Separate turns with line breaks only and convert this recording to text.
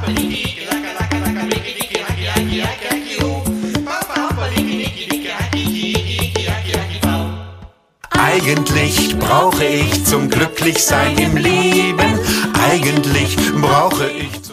Eigentlich brauche ich zum Glücklichsein im Leben, eigentlich brauche ich